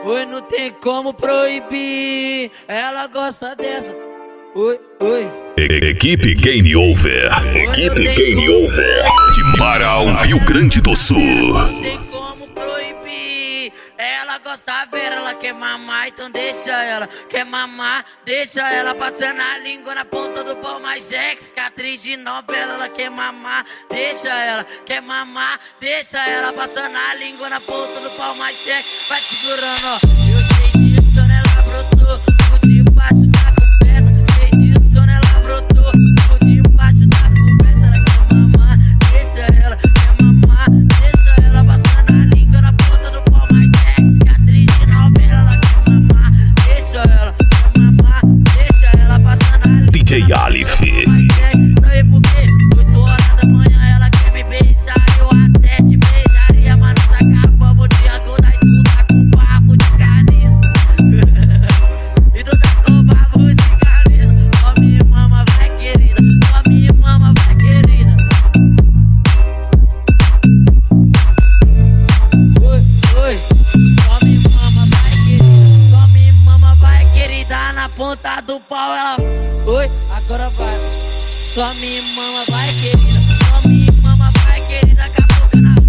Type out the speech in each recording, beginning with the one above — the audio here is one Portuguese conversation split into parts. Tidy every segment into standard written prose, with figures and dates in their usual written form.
Oi, não tem como proibir. Ela gosta dessa. Oi, oi. Equipe Game Over. Equipe Game Over. De Marau, Rio Grande do Sul. Não tem como proibir. Ela gosta ver, ela quer mamar, então deixa ela. Quer mamar, deixa ela passando a língua na ponta do pau mais ex. Atriz de novela, ela quer mamar, deixa ela. Quer mamar, deixa ela passando a língua na ponta do pau mais ex. Vai segurando, ó. Eu sei disso, né? Ela brotou por debaixo da coberta. Sei disso, né? Ela brotou por debaixo da coberta. Ela quer mamar, deixa ela. Quer mamar, deixa ela passando a língua na ponta do pau mais ex. Atriz de novela, ela quer mamar, deixa ela. Quer mamar, deixa ela passando a língua. DJ Alif. Sabe por quê? 8 horas da manhã ela quer me beijar. Eu até te beijaria, mas nós acabamos o dia todo. Aí tu tá com bafo de carniça. E tu tá com bafo de carniça. Só me mama, vai querida. Só me mama, vai querida. Oi, oi. Só me mama, vai querida. Só me mama, vai querida. Na ponta do pau ela. Oi, agora vai. Só me mama, vai querida. Só me mama, vai querida. Acabou o canal.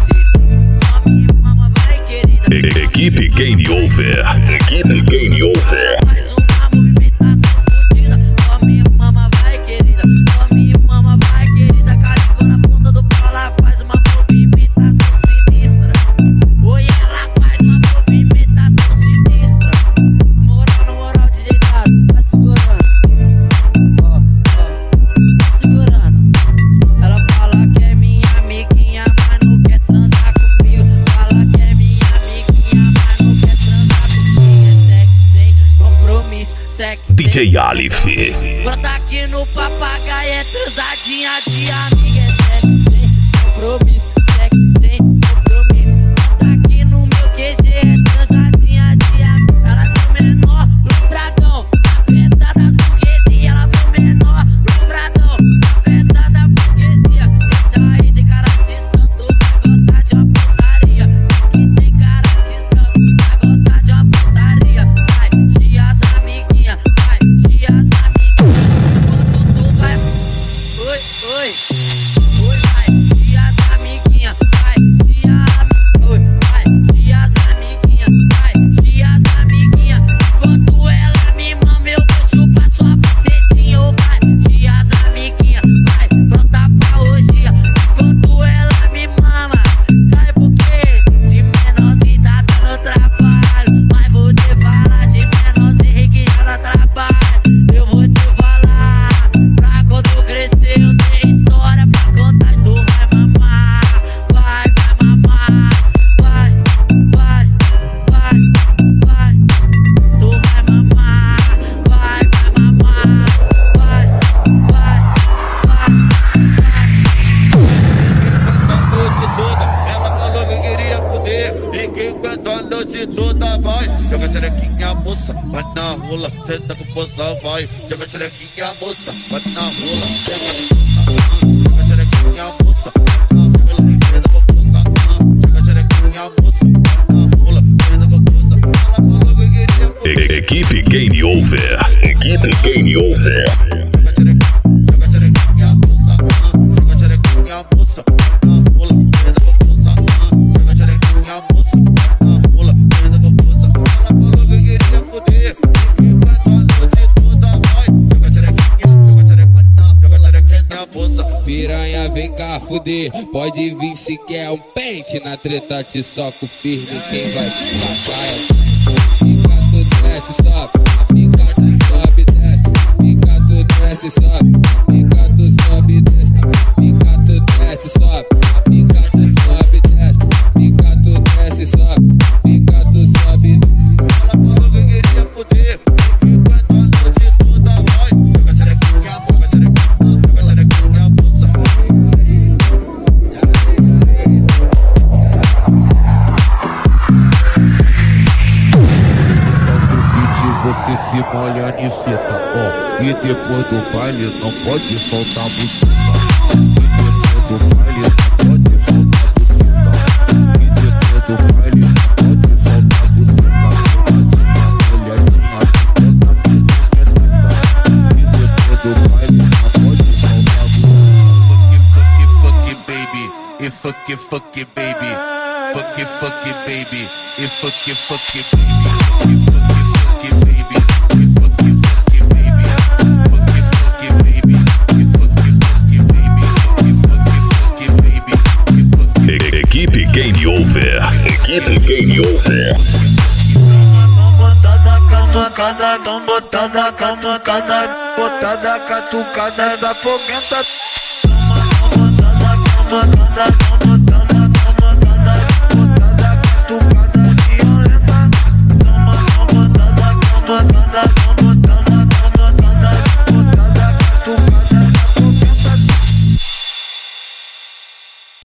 Só me mama, vai querida. Equipe Game Over. Equipe Game Over. Faz uma movimentação fodida. Só me mama, vai querida. Só me mama, vai querida. Carimbou na ponta do pau, ela faz uma movimentação sinistra. Oi, ela faz uma movimentação sinistra. Moral no moral de deitado. Vai segurando. Ó, ó. Segurando. Ela fala que é minha amiguinha, mas não quer transar comigo. Fala que é minha amiguinha, mas não quer transar comigo. É sexo sem compromisso, sexo sem DJ Alif. brota aqui no papagaio, é transadinha de amiga. É sexo sem compromisso, sexo sem compromisso. Brota aqui no meu QG, é transadinha de amiga. Ela foi menor no Bradão, na festa das burguesias. Ela foi menor no Bradão, na festa da burguesia. Esse aí tem cara de santo, vai gostar de uma putaria. Que tem cara de santo, vai gostar de uma putaria. Vai, chia as amiguinhas, vai, chia as amiguinhas. Quando tu vai, oi, oi, oi, vai, chia as amiguinhas, vai, chia, oi, vai, chia as amiguinhas, vai, chia as amiguinhas. Enquanto ela me mama, eu vou chupar sua bucetinha. Ou vai, chia as amiguinhas, vai, pronta pra orgia. Enquanto ela me mama, sabe por quê? De menorzinho tá dando trabalho, mas vou te falar de menorzinho que já dá trabalho. Eu vou te falar, pra quando crescer eu tenho história pra contar. E tu vai mamar, vai mamar, vai, vai, vai, vai. Tu vai mamar, vai mamar, vai, vai, vai. A noite toda, ela falou que queria fuder. E quem canta a noite toda vai. Joga xerequinha, moça, vai na rola. Senta com poça, vai. Joga xerequinha, moça, vai na rola. Joga xerequinha, moça, vai na rola. Senta com poça, joga xerequinha, moça, vai na rola. Senta com poça. Ela falou que queria fuder. Equipe Game Over. Equipe Game Over. Joga xerequinha, moça, joga xerequinha, moça, vai na rola. Senta com poça, joga xerequinha, moça, vai na rola. Senta com poça. Ela falou que queria fuder. Quem canta a noite toda vai. Joga xerequinha, joga xerequinha, força. Piranha, vem cá fuder. Pode vir se quer um pente. Na treta te soco firme. Quem vai passar é fica tu desce, sobe. Fica tu sobe, desce. Fica tu desce, sobe. Fica tu sobe, desce. Fica tu desce, sobe. Fica tu sobe, desce. Fica tu desce, sobe. Fica tu sobe. Ela falou que queria fuder. Quem canta a noite toda vai. Joga xerequinha, joga xerequinha, força. Você se molha niceta, ó. E depois do baile não pode soltar a buceta. E depois do baile não pode soltar a buceta. E depois do baile não pode soltar a buceta. fuck it baby, fuck it baby, e fuck it baby, fuck it baby, e fuck it baby, fuck it baby, e fuck it baby, fuck it baby. Equipe Game Over. Equipe Game Over. Tão botada, catucada, botada, catucada da foguenta. Tão botada,